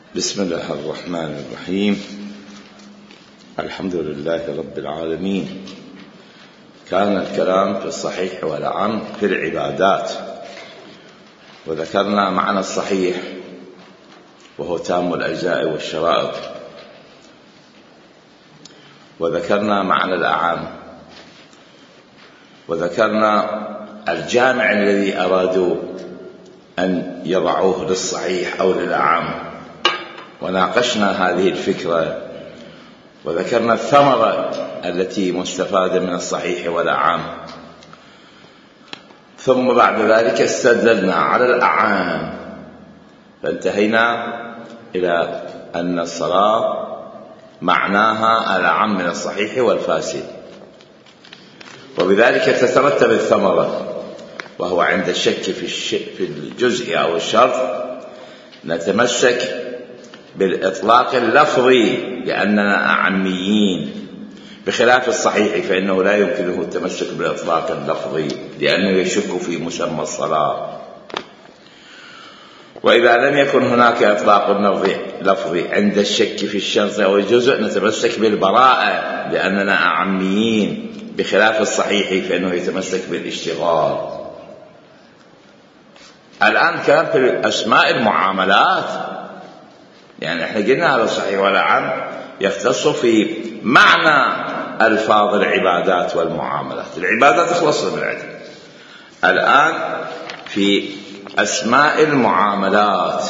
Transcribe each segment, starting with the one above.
بسم الله الرحمن الرحيم. الحمد لله رب العالمين. كان الكلام في الصحيح والأعم في العبادات، وذكرنا معنى الصحيح وهو تام الأجزاء والشرائط، وذكرنا معنى الأعم، وذكرنا الجامع الذي أرادوا أن يضعوه للصحيح أو للأعم، وناقشنا هذه الفكرة، وذكرنا الثمرة التي مستفادة من الصحيح والأعم. ثم بعد ذلك استدللنا على الأعام، فانتهينا إلى أن الصلاة معناها الأعم من الصحيح والفاسد، وبذلك تترتب الثمرة، وهو عند الشك في الجزء أو الشرط نتمسك بالإطلاق اللفظي لأننا أعميين، بخلاف الصحيح فإنه لا يمكنه التمسك بالإطلاق اللفظي لأنه يشك في مسمى الصلاة. وإذا لم يكن هناك إطلاق لفظي عند الشك في الشرط أو الجزء نتمسك بالبراءة لأننا أعميين، بخلاف الصحيح فإنه يتمسك بالاشتغال. الآن كلام في أسماء المعاملات، يعني احنا قلنا هذا الصحيح والأعم يختص في معنى ألفاظ العبادات والمعاملات. العبادات خلصنا من العلم، الآن في أسماء المعاملات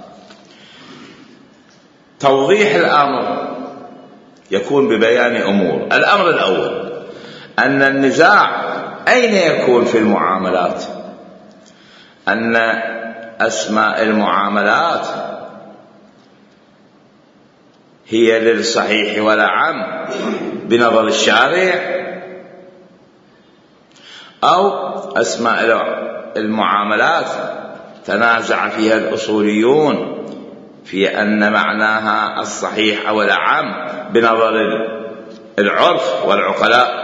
توضيح الأمر يكون ببيان أمور. الأمر الأول أن النزاع أين يكون في المعاملات؟ أن أسماء المعاملات هي للصحيح والأعم بنظر الشارع، أو أسماء المعاملات تنازع فيها الأصوليون في أن معناها الصحيح أو الأعم بنظر العرف والعقلاء.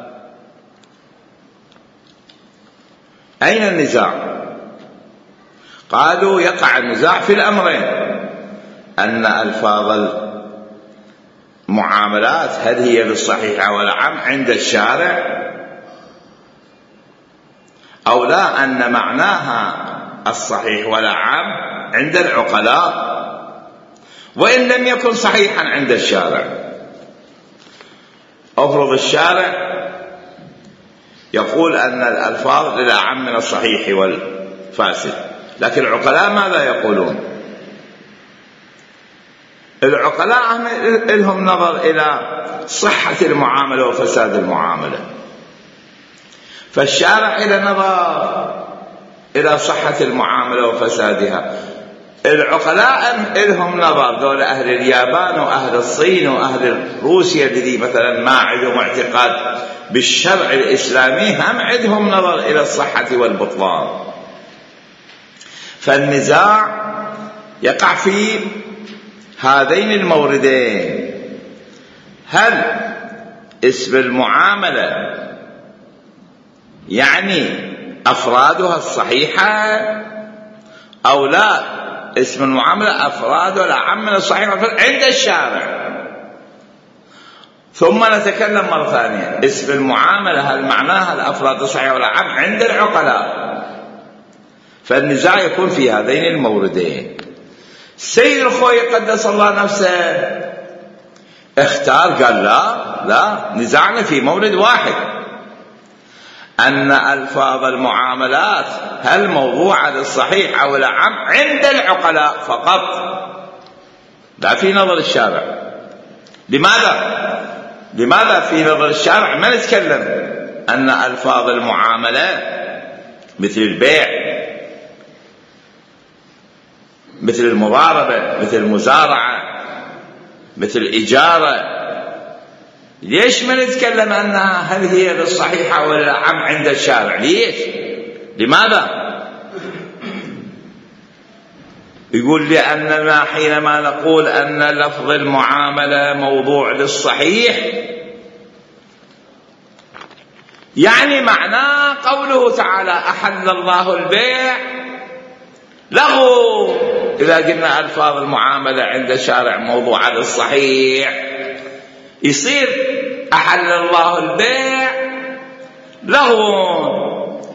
أين النزاع؟ قالوا يقع النزاع في الأمرين، أن ألفاظ المعاملات هل هي للصحيح والأعم عند الشارع، أو لا، أن معناها الصحيح والأعم عند العقلاء وإن لم يكن صحيحا عند الشارع. أفرض الشارع يقول أن الألفاظ للأعم من الصحيح والفاسد، لكن العقلاء ماذا يقولون؟ العقلاء لهم نظر إلى صحة المعاملة وفساد المعاملة، فالشارع إلى نظر إلى صحة المعاملة وفسادها. العقلاء لهم نظر، دول أهل اليابان وأهل الصين وأهل روسيا الذي مثلا ما عندهم اعتقاد بالشرع الإسلامي هم عندهم نظر إلى الصحة والبطلان. فالنزاع يقع في هذين الموردين، هل اسم المعاملة يعني أفرادها الصحيحة، أو لا، اسم المعاملة أفرادها الأعم من الصحيحة عند الشارع. ثم نتكلم مرة ثانية، اسم المعاملة هل معناها الأفراد الصحيحة والأعم عند العقلاء. فالنزاع يكون في هذين الموردين. سيد الخوي قدس الله نفسه اختار، قال لا، نزاعنا في مورد واحد، أن ألفاظ المعاملات هل موضوعة للصحيح أو الأعم عند العقلاء فقط، لا في نظر الشارع. لماذا في نظر الشارع ما نتكلم أن ألفاظ المعاملة مثل البيع، مثل المضاربة، مثل المزارعة، مثل الإجارة، ليش ما نتكلم أنها هل هي للصحيحة ولا الأعم عند الشارع؟ ليش؟ لماذا؟ يقول لأننا حينما نقول أن لفظ المعاملة موضوع للصحيح يعني معناه قوله تعالى أحل الله البيع لغو إذا قلنا ألفاظ المعاملة عند الشارع موضوعة للصحيح يصير أحل الله البيع لغو.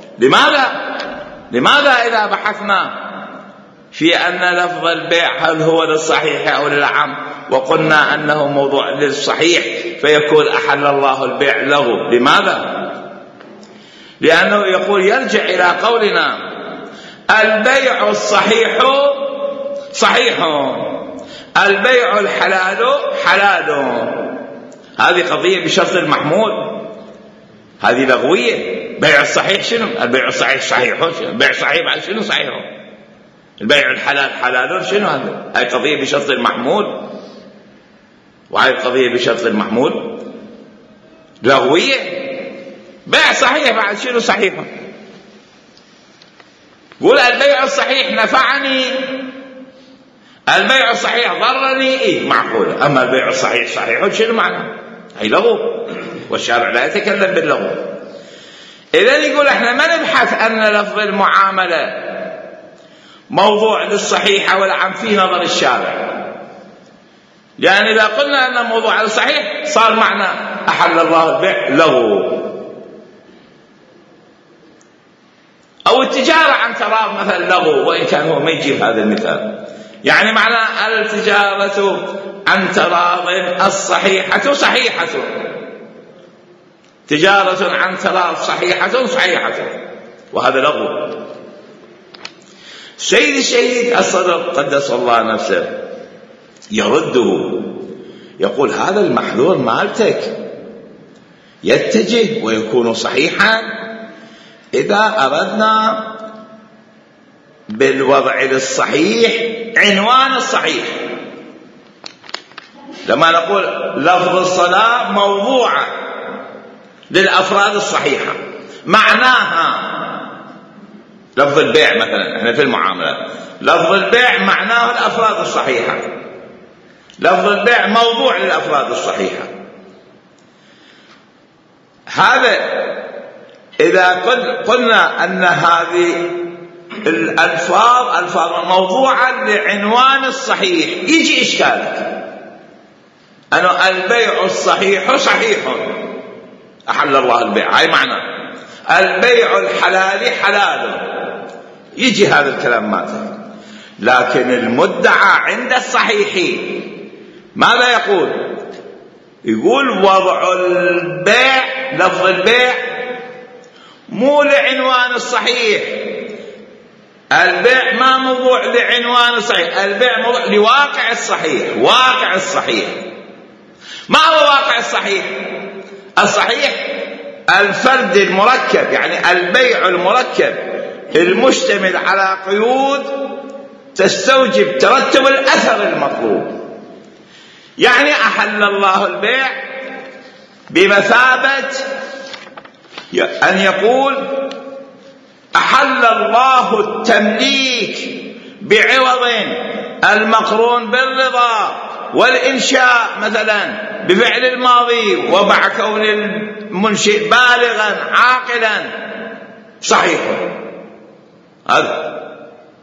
لماذا إذا بحثنا في أن لفظ البيع هل هو للصحيح أو للعام وقلنا أنه موضوع للصحيح فيكون أحل الله البيع لغو؟ لماذا؟ لأنه يقول يرجع إلى قولنا البيع الصحيح صحيح، البيع الحلال حلال. هذه قضية بشرط المحمول، هذه لغوية. بيع الصحيح شنو؟ البيع الصحيح صحيح، البيع الصحيح بعد شنو صحيح؟ البيع الحلال حلال شنو هذا؟ هاي قضية بشرط المحمول، وهاي قضية بشرط المحمول لغوية. بيع صحيح بعد شنو صحيح؟ قول البيع الصحيح نفعني، البيع الصحيح ضرني، إيه معقولة. أما البيع الصحيح صحيح شنو معنى؟ هي لغو، والشارع لا يتكلم باللغو. إذن يقول احنا ما نبحث أن لفظ المعاملة موضوع للصحيح والعام في نظر الشارع، يعني إذا قلنا أن موضوع للصحيح صار معنى أحل الله البيع لغو. أو التجارة عن تراض مثلا لغو، وإن كان هو ما يجيب هذا المثال. يعني معنى التجارة عن تراض الصحيحة صحيحة، تجارة عن تراض صحيحة صحيحة، وهذا لغو. سيد الشهيد الصدر قدس الله نفسه يرده، يقول هذا المحذور مالتك يتجه ويكون صحيحا إذا أردنا بالوضع للصحيح عنوان الصحيح. لما نقول لفظ الصلاة موضوعة للأفراد الصحيحة، معناها لفظ البيع مثلا، احنا في المعاملات لفظ البيع معناه الأفراد الصحيحة، لفظ البيع موضوع للأفراد الصحيحة. هذا إذا قلنا أن هذه الألفاظ موضوعة لعنوان الصحيح، يجي إشكالك أنه البيع الصحيح صحيح أحل الله البيع، هاي معنى البيع الحلال حلال، يجي هذا الكلام ماذا. لكن المدعى عند الصحيح ماذا يقول؟ يقول وضع البيع لفظ البيع مو لعنوان الصحيح، البيع ما موضوع لعنوان الصحيح، البيع موضوع لواقع الصحيح. واقع الصحيح ما هو واقع الصحيح؟ الصحيح الفرد المركب، يعني البيع المركب المشتمل على قيود تستوجب ترتب الأثر المطلوب. يعني أحل الله البيع بمثابة أن يقول أحل الله التمليك بعوض المقرون بالرضا والإنشاء مثلا بفعل الماضي ومع كون المنشئ بالغا عاقلا صحيح. هذا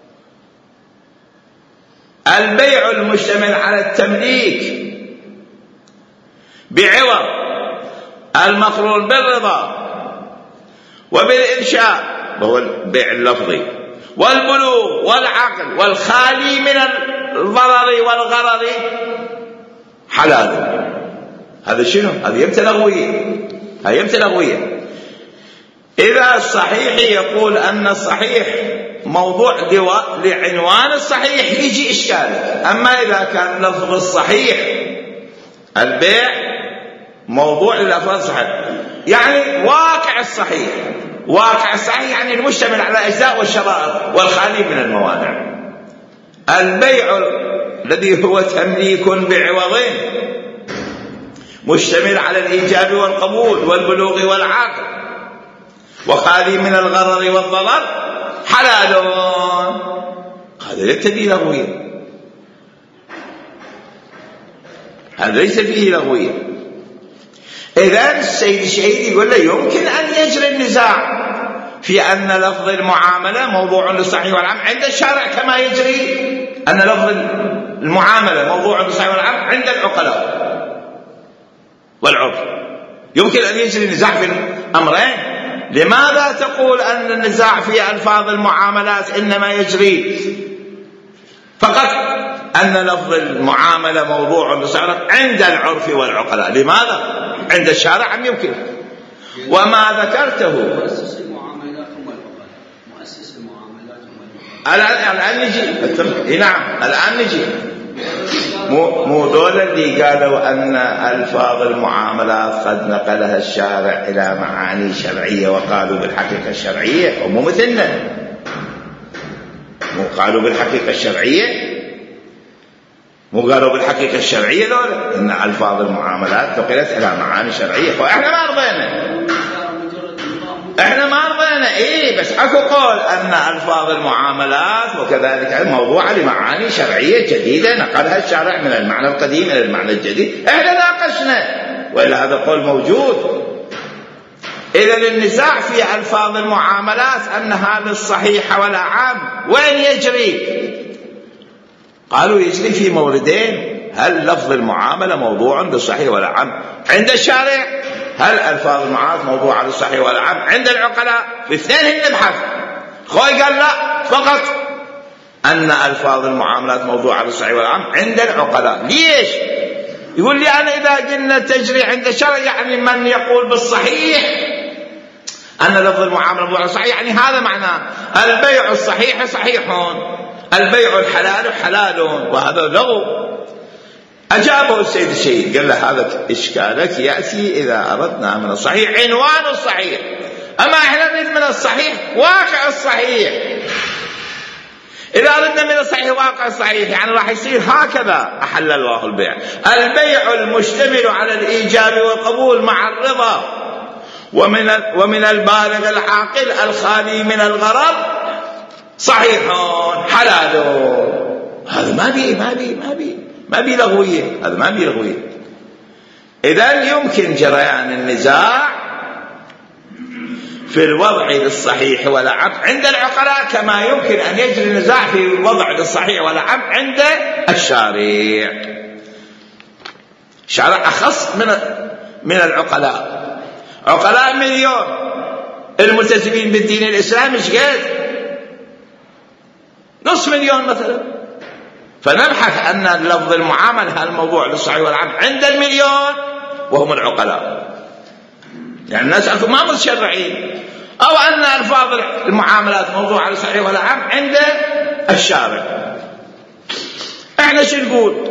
البيع المشتمل على التمليك بعوض المقرون بالرضا وبالإنشاء وهو البيع اللفظي والبلوغ والعقل والخالي من الضرر والغرر حلال. هذا شنو؟ هذا يمتى لغوية. إذا الصحيح يقول أن الصحيح موضوع لعنوان الصحيح يجي إشكال. أما إذا كان لفظ الصحيح البيع موضوع للأفراد الصحيح، يعني واقع الصحيح يعني المشتمل على أجزاء والشرائط والخالي من الموانع. البيع الذي هو تمليك بعوضين مشتمل على الإيجاب والقبول والبلوغ والعقل وخالي من الغرر والضرر حلال. هذا ليس فيه لغوية، هذا ليس فيه لغوية. إذن السيد الشهيد يقول له يمكن أن يجري النزاع في أن لفظ المعاملة موضوع للصحيح والعام عند الشارع كما يجري أن لفظ المعاملة موضوع بالصحيح والعام عند العقلاء والعرف. يمكن أن يجري نزاع في الأمرين. لماذا تقول أن النزاع في ألفاظ المعاملات إنما يجري فقط أن لفظ المعاملة موضوع بالصحيح عند العرف والعقلاء؟ لماذا؟ عند الشارع أم يمكن؟ وما ذكرته مؤسس المعاملات هم العقلاء، مؤسس المعاملات هم العقلاء. الآن نجي. نعم الآن نجي. مو دول اللي قالوا أن ألفاظ المعاملات قد نقلها الشارع إلى معاني شرعية وقالوا بالحقيقة الشرعية، ومو مثلنا مو قالوا بالحقيقة الشرعية، مو قالوا بالحقيقة الشرعية دول إن ألفاظ المعاملات نقلت إلى معاني شرعية. وإحنا ما رضينا، احنا ما رضينا. بس اكو قول ان الفاظ المعاملات وكذلك موضوعه لمعاني شرعيه جديده نقلها الشارع من المعنى القديم الى المعنى الجديد. احنا ناقشنا والا هذا قول موجود. اذا النزاع في الفاظ المعاملات انها للصحيح ولا عام وين يجري؟ قالوا يجري في موردين. هل لفظ المعامله موضوع للصحيح ولا عام عند الشارع؟ هل ألفاظ المعاملات موضوعة للصحيح ولا عام عند العقلاء؟ في اثنين نبحث. خوي قال لا، فقط أن ألفاظ المعاملات موضوعة للصحيح ولا عام عند العقلاء. ليش؟ يقول لي أنا إذا قلنا تجري عند الشرع يعني من يقول بالصحيح أن لفظ المعاملة موضوعة للصحيح، يعني هذا معناه البيع الصحيح صحيح، البيع الحلال حلال، وهذا لغو. أجابه السيد الشهيد قال له هذا إشكالك يأتي إذا أردنا من الصحيح عنوان الصحيح، أما إحنا نريد من الصحيح واقع الصحيح. إذا أردنا من الصحيح واقع الصحيح يعني راح يصير هكذا. أحل الله البيع، البيع المشتمل على الإيجاب والقبول مع الرضا ومن البالغ العاقل الخالي من الغرض صحيح حلال. هذا ما بي لغوية، هذا ما بي لغوية. إذن يمكن جريان النزاع في الوضع للصحيح والعام عند العقلاء كما يمكن أن يجري النزاع في الوضع للصحيح والعام عند الشارع. الشارع أخص من العقلاء. عقلاء مليون، الملتزمين بالدين الإسلامي ايش قد؟ نصف مليون مثلا. فنبحث أن لفظ المعاملة الموضوع للصحيح والعام عند المليون وهم العقلاء، يعني الناس أنتم ما متشرعين، أو أن ألفاظ المعاملات موضوع للصحيح والعام عند الشارع. احنا شو نقول؟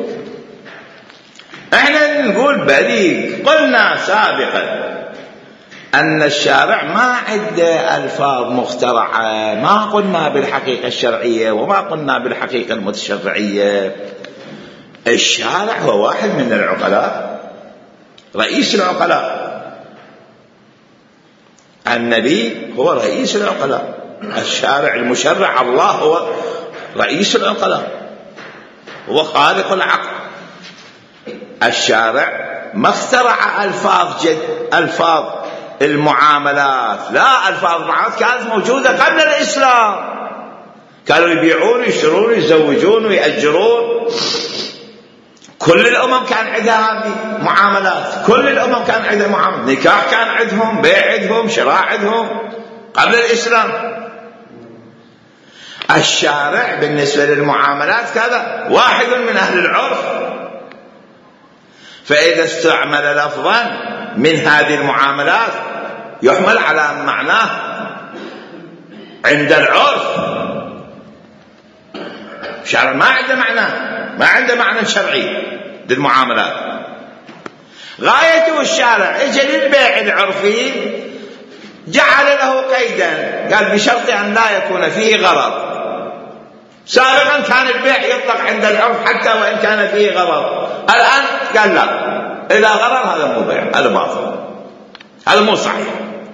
احنا نقول بليغ. قلنا سابقا أن الشارع ما عنده ألفاظ مخترعة، ما قلنا بالحقيقة الشرعية وما قلنا بالحقيقة المتشرعية. الشارع هو واحد من العقلاء، رئيس العقلاء. النبي هو رئيس العقلاء، الشارع المشرع الله هو رئيس العقلاء، هو خالق العقل. الشارع ما اخترع ألفاظ المعاملات، لا، ألفاظ المعاملات كانت موجودة قبل الإسلام، كانوا يبيعون ويشترون ويزوجون ويأجرون. كل الأمم كان عندها هذه معاملات، كل الأمم كان عندها معاملات، نكاح كان عندهم، بيع عندهم، شراء عندهم قبل الإسلام. الشارع بالنسبة للمعاملات كذا واحد من أهل العرف، فإذا استعمل لفظا من هذه المعاملات يحمل على معناه عند العرف. الشارع ما عنده معنى شرعي للمعاملات. غايته الشارع اجى للبيع العرفي جعل له قيدا، قال بشرط أن لا يكون فيه غرض. سابقا كان البيع يطلق عند العرف حتى وإن كان فيه غرض، الآن قال لا، إذا غرض هذا مو بيع، هذا باطل، هذا مو صحيح.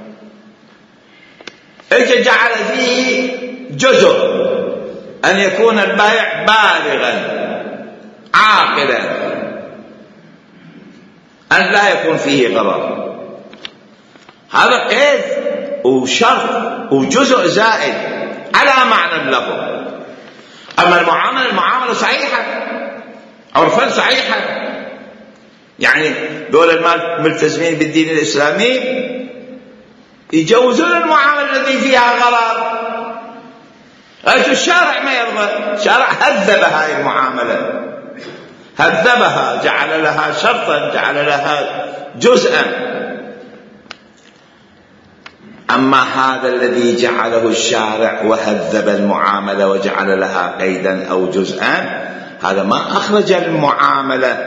اجى جعل فيه جزء أن يكون البائع بالغا عاقلا، أن لا يكون فيه غرض. هذا قيد وشرط وجزء زائد على معنى اللفظ. أما المعاملة صحيحة، عرفا صحيحة. يعني دول الملتزمين بالدين الإسلامي يجوزون المعاملة التي فيها غرر. الشارع ما يرضى، الشارع هذب هاي المعاملة، هذبها، جعل لها شرطا، جعل لها جزءا. أما هذا الذي جعله الشارع وهذب المعاملة وجعل لها قيدا أو جزءا، هذا ما أخرج المعاملة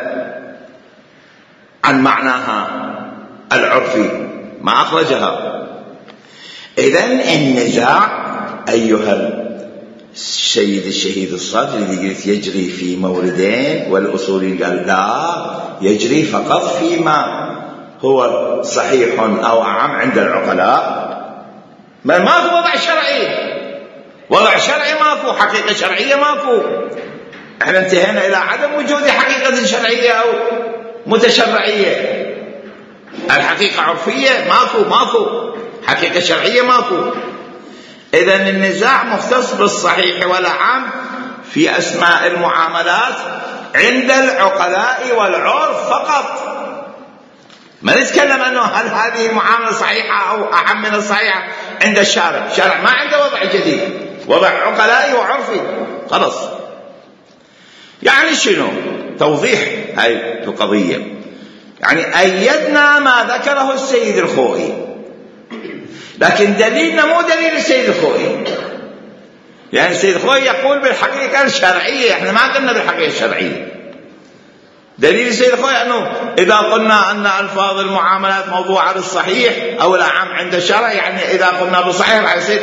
عن معناها العرفي، ما أخرجها. إذن النزاع أيها السيد الشهيد الصادر اللي قلت يجري في موردين، والأصولي قال لا، يجري فقط فيما هو صحيح أو أعم عند العقلاء. ماكو وضع شرعي، وضع شرعي ماكو، حقيقة شرعية ماكو. احنا انتهينا إلى عدم وجود حقيقة شرعية أو متشرعية. الحقيقة عرفية ماكو، حقيقة شرعية ماكو. إذن النزاع مختص بالصحيح والأعم في أسماء المعاملات عند العقلاء والعرف فقط. ما نتكلم أنه هل هذه المعاملة صحيحة أو أعم من الصحيحة عند الشارع. الشارع ما عنده وضع جديد، وضع عقلائي وعرفي خلص. يعني شنو توضيح هاي القضية؟ يعني أيدنا ما ذكره السيد الخوئي، لكن دليلنا مو دليل السيد الخوئي. يعني السيد الخوئي يقول بالحقيقة الشرعية، احنا ما قلنا بالحقيقة الشرعية. دليل السيد الخوئي أنه إذا قلنا أن ألفاظ المعاملات موضوعة للصحيح أو الأعم عند الشرع، يعني إذا قلنا بالصحيح راح يصير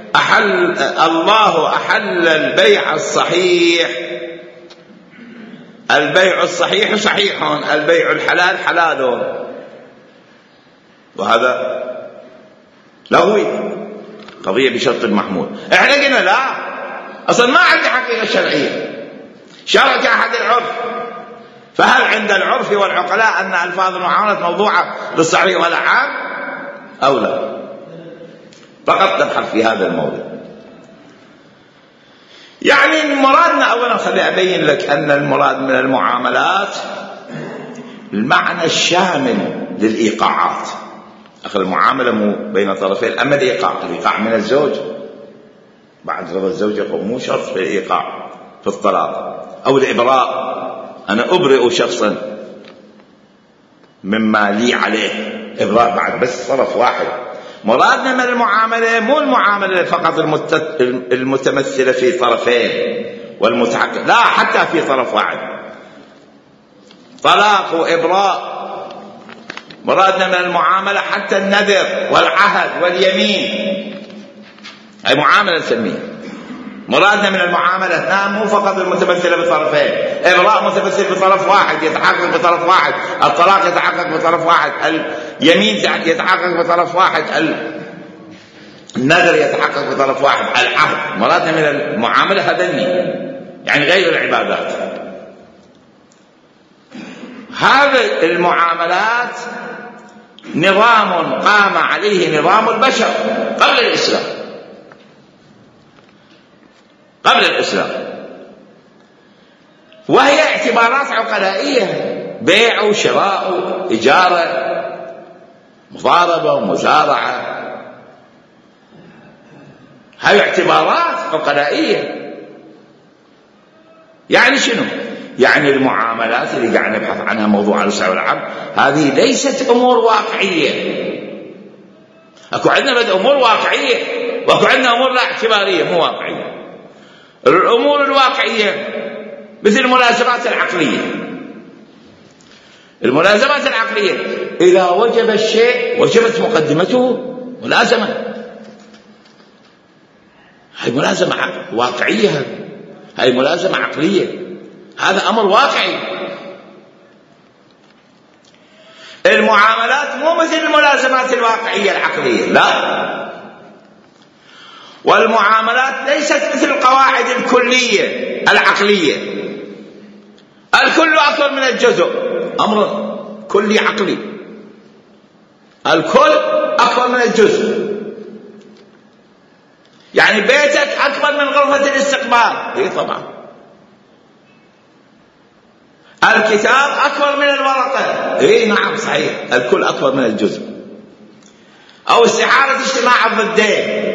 الله أحل البيع الصحيح، البيع الصحيح صحيح، البيع الحلال حلال، وهذا لغوي، قضية بشرط محمول. احنا قلنا لا، اصلا ما عندي حقيقة شرعية، شرع كأحد العرف. فهل عند العرف والعقلاء أن ألفاظ المعاملات موضوعة للصحيح والأعم أو لا؟ فقط نبحث في هذا الموضوع. يعني مرادنا أولا، خلي أبين لك أن المراد من المعاملات المعنى الشامل للإيقاعات. أخذ المعاملة مو بين طرفين. أما الإيقاع من الزوج بعد رضا الزوجة مو شرط في الإيقاع في الطلاق، أو الإبراء، أنا أبرئ شخصا مما لي عليه، إبراء بعد بس طرف واحد. مرادنا من المعاملة مو المعاملة فقط المتمثلة في طرفين والمتعقد، لا، حتى في طرف واحد، طلاق وإبراء. مرادنا من المعاملة حتى النذر والعهد واليمين، هي معاملة نسميها. مرادنا من المعاملة مو فقط المتمثلة بطرفين، إبراء متمثل بطرف واحد يتحقق بطرف واحد، الطلاق يتحقق بطرف واحد، اليمين يتحقق بطرف واحد، النذر يتحقق بطرف واحد، العهد. مرادنا من المعاملة هذني، يعني غير العبادات. هذه المعاملات نظام قام عليه نظام البشر قبل الإسلام، وهي اعتبارات عقلائية، بيع وشراء إجارة مضاربة ومزارعة، هاي اعتبارات عقلائية. يعني شنو؟ يعني المعاملات اللي قاعد نبحث عنها موضوع الصحيح والعام هذه ليست أمور واقعية. أكو عندنا أمور واقعية وأكو عندنا أمور لا اعتبارية مو واقعية. الأمور الواقعية مثل الملازمات العقلية. الملازمات العقلية إذا وجب الشيء وجبت مقدمته ملازمة، هاي ملازمة واقعية، هاي ملازمة عقلية، هذا أمر واقعي. المعاملات مو مثل الملازمات الواقعية العقلية، لا. والمعاملات ليست مثل القواعد الكلية العقلية، الكل أكثر من الجزء، أمر كلي عقلي، الكل أكثر من الجزء. يعني بيتك أكبر من غرفة الاستقبال. إيه طبعا. الكتاب أكبر من الورقة. إيه نعم صحيح، الكل أكبر من الجزء. أو استحالة اجتماع الضدين،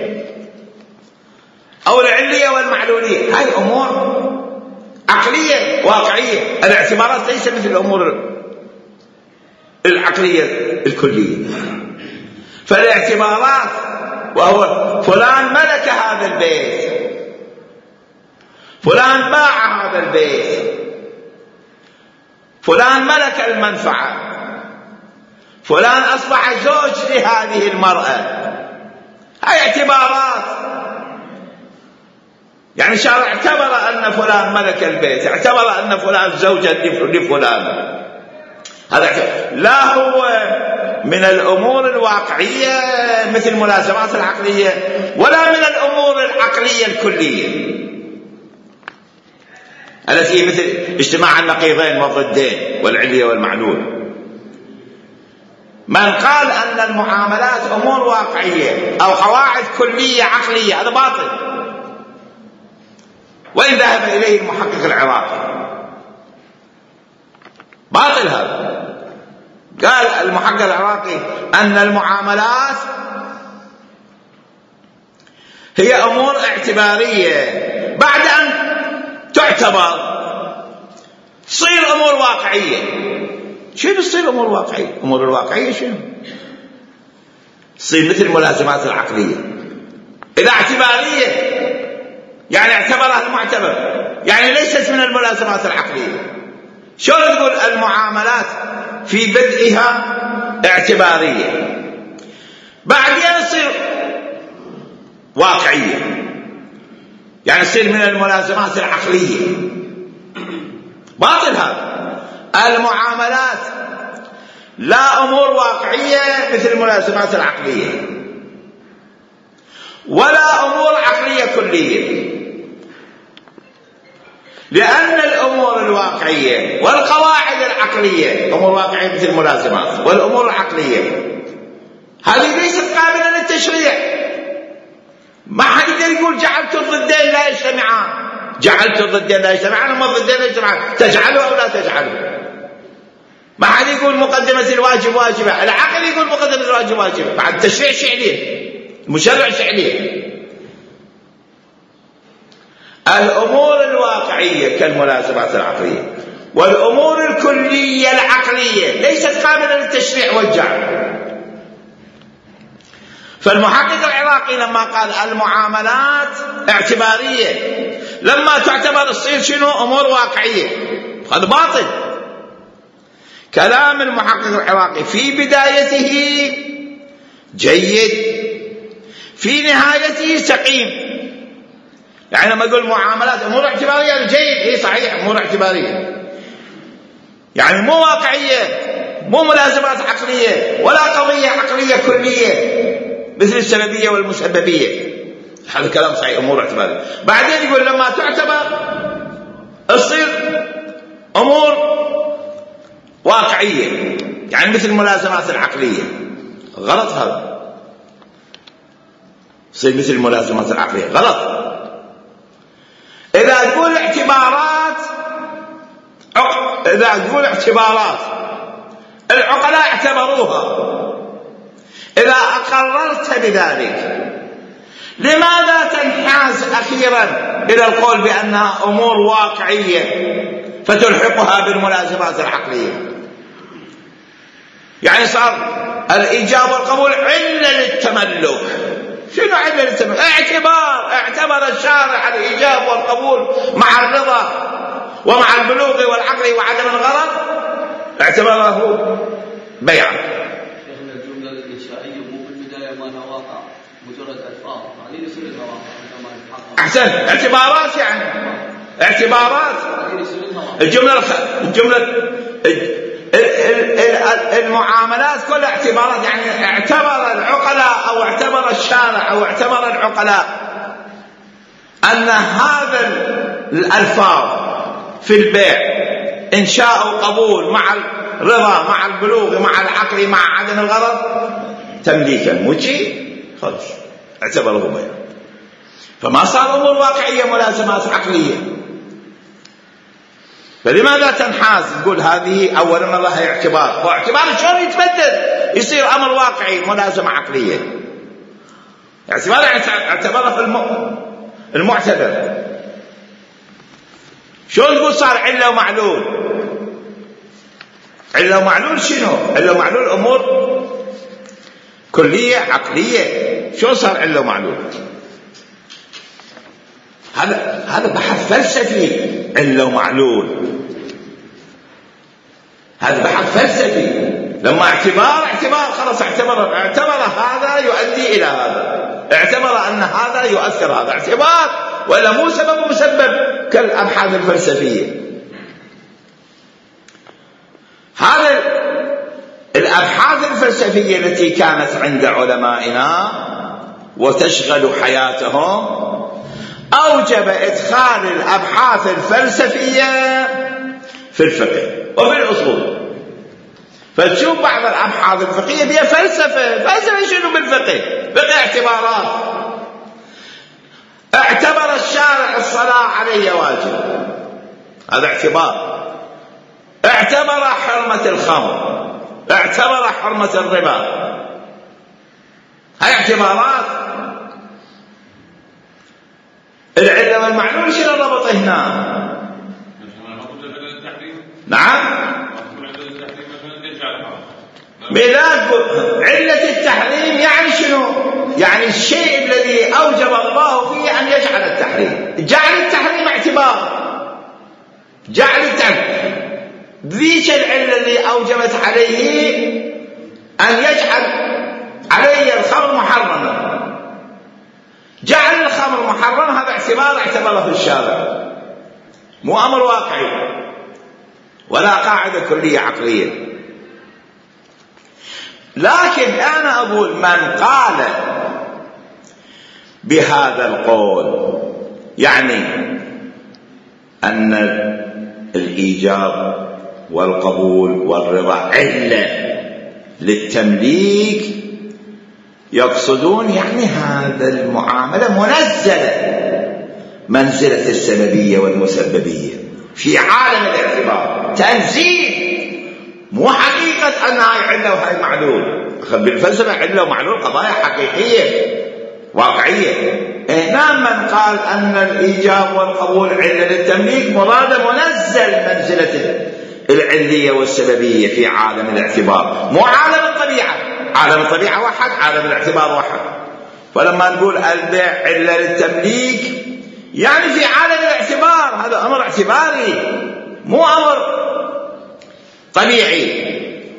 أو العلية والمعلولية. هاي أمور عقلية واقعية. الاعتبارات ليس مثل الأمور العقلية الكلية. فالاعتبارات وهو فلان ملك هذا البيت، فلان باع هذا البيت، فلان ملك المنفعة، فلان أصبح زوج لهذه المرأة. هاي اعتبارات. يعني الشارع اعتبر أن فلان ملك البيت، اعتبر أن فلان زوجا لفلان. هذا لا هو من الأمور الواقعية مثل الملازمات العقلية، ولا من الأمور العقلية الكلية التي هي مثل اجتماع النقيضين والضدين والعلية والمعلول. من قال أن المعاملات أمور واقعية أو قواعد كلية عقلية هذا باطل، وإن ذهب إليه المحقق العراقي باطل. هذا قال المحقق العراقي أن المعاملات هي أمور اعتبارية، بعد أن تعتبر تصير أمور واقعية. شنو تصير أمور واقعية؟ أمور الواقعية شنو؟ تصير مثل الملازمات العقلية. إذا اعتبارية يعني اعتبرها المعتبر، يعني ليست من الملازمات العقلية. شلون تقول المعاملات في بدءها اعتبارية بعدين تصير واقعية، يعني تصير من الملازمات العقلية؟ باطل هذا. المعاملات لا أمور واقعية مثل الملازمات العقلية، ولا أمور عقلية كلية، لأن الأمور الواقعية والقواعد العقلية أمور واقعية مثل الملازمات، والأمور العقلية هذه ليست قابلة للتشريع. ما حد يقدر يقول جعلت الضدين لا يجتمعان، جعلت الضدين لا يجتمعان، وما الضدين لا يجتمعان، تجعله أو لا تجعله. ما حد يقول مقدمة الواجب واجبة، العقل يقول مقدمة الواجب واجبة، بعد التشريع شعليه، المشرع شعليه. الأمور الواقعية كالملازمات العقلية، والأمور الكلية العقلية ليست قابلة للتشريع والجعل. فالمحقق العراقي لما قال المعاملات اعتبارية لما تعتبر تصير شنو؟ أمور واقعية، هذا باطل. كلام المحقق العراقي في بدايته جيد، في نهايته سقيم. يعني لما يقول معاملات أمور اعتبارية جيد، إيه صحيح أمور اعتبارية، يعني مو واقعية، مو ملازمات عقلية، ولا قضية عقلية كلية مثل السببية والمسببية. هذا كلام صحيح، أمور اعتبارية. بعدين يقول لما تعتبر تصير أمور واقعية، يعني مثل الملازمات العقلية. غلط هذا، تصير مثل الملازمات العقلية، غلط. إذا تقول اعتبارات، إذا تقول اعتبارات العقلاء اعتبروها، إذا أقررت بذلك لماذا تنحاز أخيرا إلى القول بأنها أمور واقعية فتلحقها بالملازمات العقلية؟ يعني صار الإيجاب والقبول علة للتملك. شنو علة للتملك؟ اعتبر الشارع الإيجاب والقبول مع الرضا ومع البلوغ والعقل وعدم الغرض، اعتبره بيعا. شيخنا الجملة الإنشائية مو في البداية ما لها واقع، مجرد ألفاظ، بعدين يصير لها واقع عندما يتحقق. أحسن، اعتبارات، يعني اعتبارات. الجملة المعاملات كلها اعتبارات، يعني اعتبر العقلاء أو اعتبر الشارع أو اعتبر العقلاء أن هذا الألفاظ في البيع إنشاء وقبول مع الرضا مع البلوغ مع العقل مع عدم الغرض تمليكا، مو شيء خلاص اعتبره بيع. فما صار أمور واقعية ملازمات عقلية. فلماذا تنحاز؟ نقول هذه أولا ما لها اعتبار، واعتبار شلون يتبدل يصير أمر واقعي ملازمة عقلية. اعتبار اعتباره في المعتبر. شلون تقول صار علة ومعلول؟ علة ومعلول شنو؟ علة ومعلول أمور كلية عقلية. شلون صار علة ومعلول؟ هذا بحث فلسفي. علة ومعلول هذا بحث فلسفي. لما اعتبار خلاص اعتبر هذا يؤدي إلى هذا، اعتبر أن هذا يؤثر هذا، اعتبار ولا مو سبب ومسبب كالأبحاث الفلسفية. هذا الأبحاث الفلسفية التي كانت عند علمائنا وتشغل حياتهم أوجب إدخال الأبحاث الفلسفية في الفقه وفي الأصول. فتشوف بعض الأبحاث الفقهية بها فلسفة شنو بالفقه؟ فقه اعتبارات. اعتبر الشارع الصلاة عليه واجب، هذا اعتبار. اعتبر حرمة الخمر، اعتبر حرمة الربا، هاي اعتبارات. العلة والمعلول شنو الربط هنا؟ نعم ميلاد علة التحريم يعني شنو؟ يعني الشيء الذي أوجب الله فيه أن يجعل التحريم. جعل التحريم اعتبار، جعل التحريم ذيك العلة اللي أوجبت عليه أن يجعل عليه الخمر محرما، جعل الخمر محرما، هذا اعتباره في الشارع، مو أمر واقعي ولا قاعدة كلية عقلية. لكن أنا أقول من قال بهذا القول يعني أن الإيجاب والقبول والرضا علة للتمليك، يقصدون يعني هذا المعاملة منزلة منزلة السببية والمسببية في عالم الاعتبار، تنزيل، مو حقيقة أن هاي علة وهاي معلول. بالفلسفة علة ومعلول قضايا حقيقية واقعية. نعم من قال أن الإيجاب والقبول علة للتمليك مراد منزل منزلة العلية والسببية في عالم الاعتبار، مو عالم الطبيعة. عالم الطبيعة واحد، عالم الاعتبار واحد. فلما نقول البيع علة للتمليك يعني في عالم الاعتبار، هذا أمر اعتباري مو أمر طبيعي.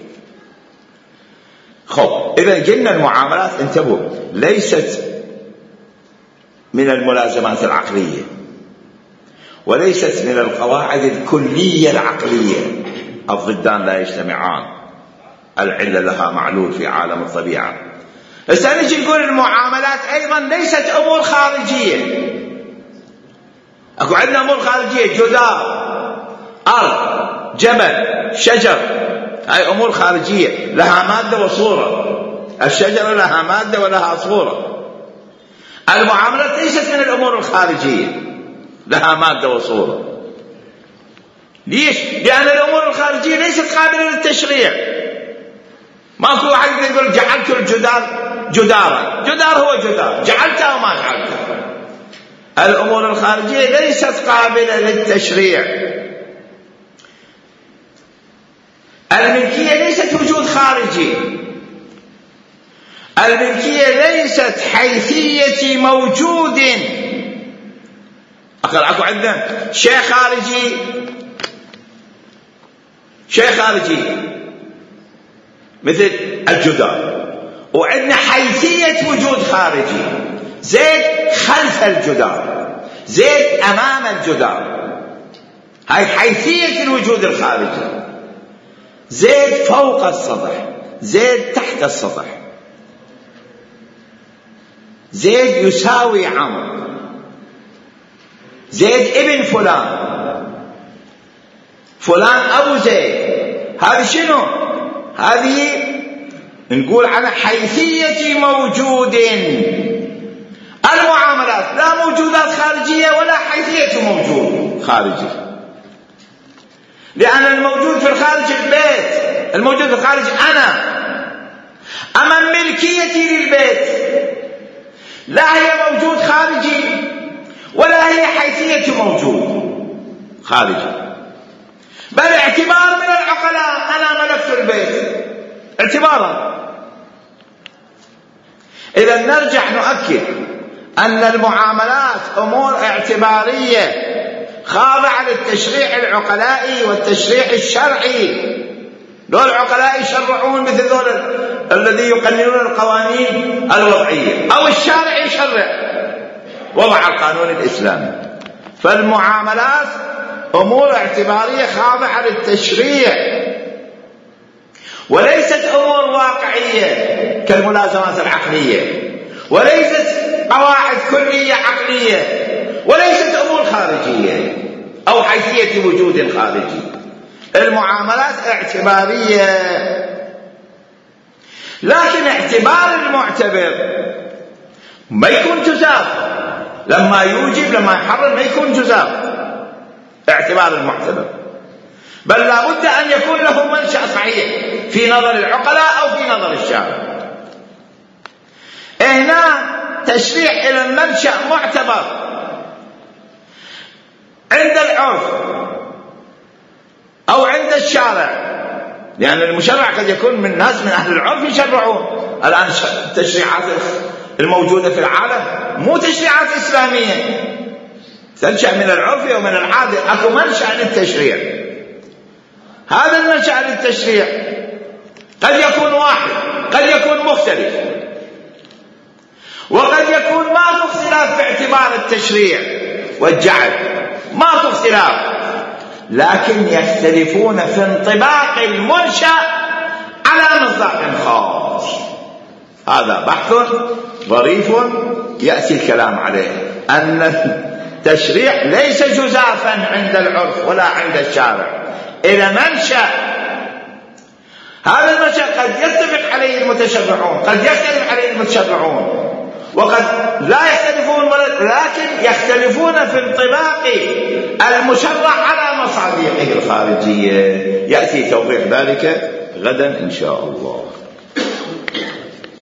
خب إذا قلنا المعاملات انتبهوا ليست من الملازمات العقلية وليست من القواعد الكلية العقلية. الضدان لا يجتمعان، العلة لها معلول في عالم الطبيعة. هسه نجي نقول المعاملات أيضا ليست أمور خارجية. أكو عندنا أمور خارجية، جدار، أرض، جبل، شجر، هاي أمور خارجية لها مادة وصورة. الشجرة لها مادة ولها صورة. المعاملات ليست من الأمور الخارجية لها مادة وصورة. ليش؟ لأن الأمور الخارجية ليست قابلة للتشريع. ماكو واحد يقول جعلت الجدار جدارا، جدار هو جدار، جعلته وما جعلته. الأمور الخارجية ليست قابلة للتشريع. الملكية ليست وجود خارجي. الملكية ليست حيثية موجود. أكو عندنا شيء خارجي، شيء خارجي مثل الجدار، وعندنا حيثية وجود خارجي. زيد خلف الجدار، زيد أمام الجدار، هاي حيثية الوجود الخارجي. زيد فوق السطح، زيد تحت السطح، زيد يساوي عمرو، زيد ابن فلان، فلان أبو زيد. هذه شنو؟ هذه نقول على حيثية موجود. المعاملات لا موجودات خارجية ولا حيثية موجود خارجي، لأن الموجود في الخارج البيت، الموجود في الخارج أنا، أما ملكيتي للبيت لا هي موجود خارجي ولا هي حيثية موجود خارجي، بل اعتبار من العقلاء أنا ملكت البيت اعتبارا. إذا نرجع نؤكد أن المعاملات أمور اعتبارية خاضعة للتشريع العقلائي والتشريع الشرعي. دول العقلاء يشرعون مثل دول الذي يقننون القوانين الوضعية، أو الشارع يشرع وضع القانون الإسلامي. فالمعاملات أمور اعتبارية خاضعة للتشريع وليست أمور واقعية كالملازمات العقلية، وليست قواعد كلية عقلية، وليست أمور خارجية أو حيثية وجود خارجي. المعاملات اعتبارية، لكن اعتبار المعتبر ما يكون جزاف، لما يوجب لما يحرم ما يكون جزاف اعتبار المعتبر، بل لا بد أن يكون له منشأ صحيح في نظر العقلاء أو في نظر الشارع. هنا تشريع إلى المنشأ معتبر عند العرف أو عند الشارع، لأن المشرع قد يكون من ناس من أهل العرف يشرعون. الآن التشريعات الموجودة في العالم مو تشريعات إسلامية، تنشأ من العرف ومن العادة، أكو منشأ للتشريع. هذا المنشأ للتشريع قد يكون واحد، قد يكون مختلف، وقد يكون ما في اختلاف في اعتبار التشريع والجعل، ما في اختلاف، لكن يختلفون في انطباق المنشأ على مصداق خاص. هذا بحث ظريف يأتي الكلام عليه، أن التشريع ليس جزافا عند العرف ولا عند الشارع، إلى منشأ. هذا المنشأ قد يتفق عليه المتشرعون، قد يختلف عليه المتشرعون، وقد لا يختلفون، لكن يختلفون في انطباق المشرع على مصادقه الخارجية. يأتي توضيح ذلك غدا إن شاء الله.